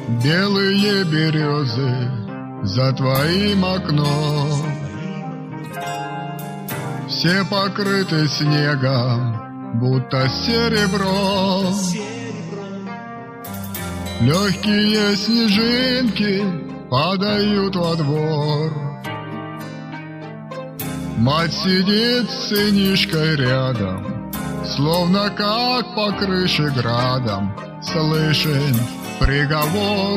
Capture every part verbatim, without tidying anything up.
Белые березы за твоим окном, все покрыты снегом, будто серебром. Легкие снежинки падают во двор. Мать сидит с сынишкой рядом, словно как по крыше градом слышен приговор.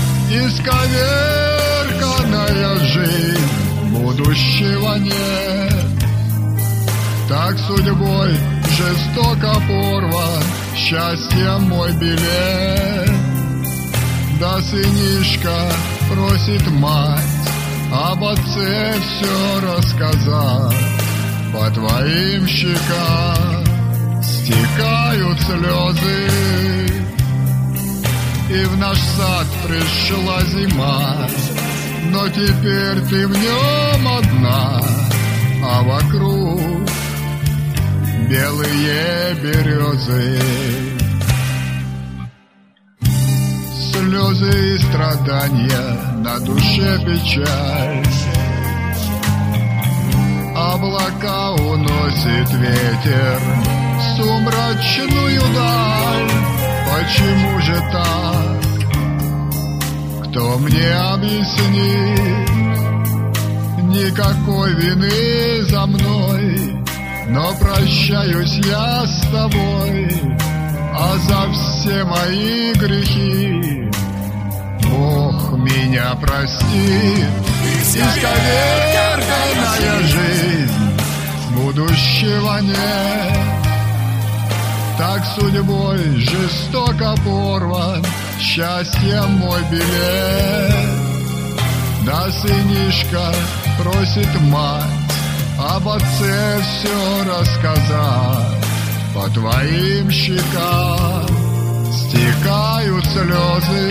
Исковерканная жизнь, будущего нет. Так судьбой жестоко порван счастье мой билет. Да сынишка просит мать об отце все рассказать. По твоим щекам стекают слезы, и в наш сад пришла зима. Но теперь ты в нем одна, а вокруг белые березы. Слезы и страдания, на душе печаль. Облака уносит ветер в сумрачную даль. Почему же так? Кто мне объяснит? Никакой вины за мной, но прощаюсь я с тобой, а за все мои грехи Бог меня простит. Исковерканная жизнь, будущего нет. Так судьбой жестоко порван счастье мой билет. Да сынишка просит мать об отце все рассказать. По твоим щекам стекают слезы,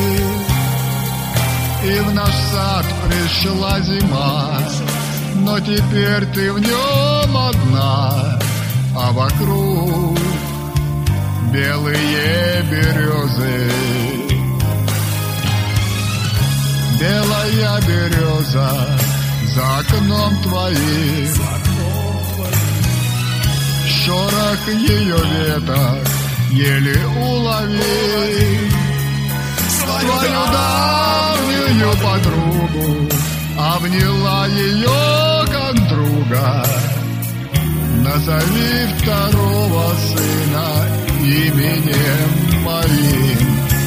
и в наш сад пришла зима. Но теперь ты в нем одна, а вокруг белые березы. Белая береза за окном твоим, шорох ее веток еле уловим. Свою давнюю подругу обняла ее как друга. Назови второго сына именем моим.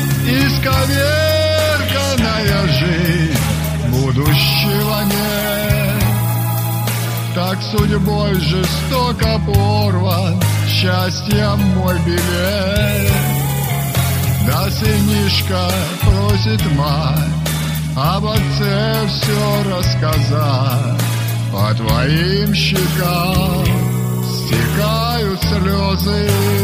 Исковерканная жизнь, будущего нет. Так судьбой жестоко порван счастье мой билет. Да сынишка просит мать об отце все рассказать. По твоим щекам стекают слезы,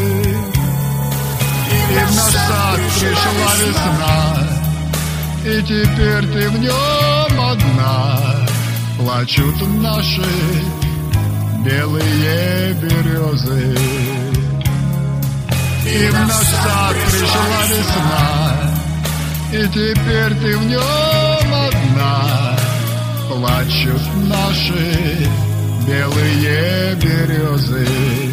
и в наш сад пришла весна. И теперь ты в нем одна, плачут наши белые березы. И в наш сад пришла весна, и теперь ты в нем одна, плачут наши белые березы.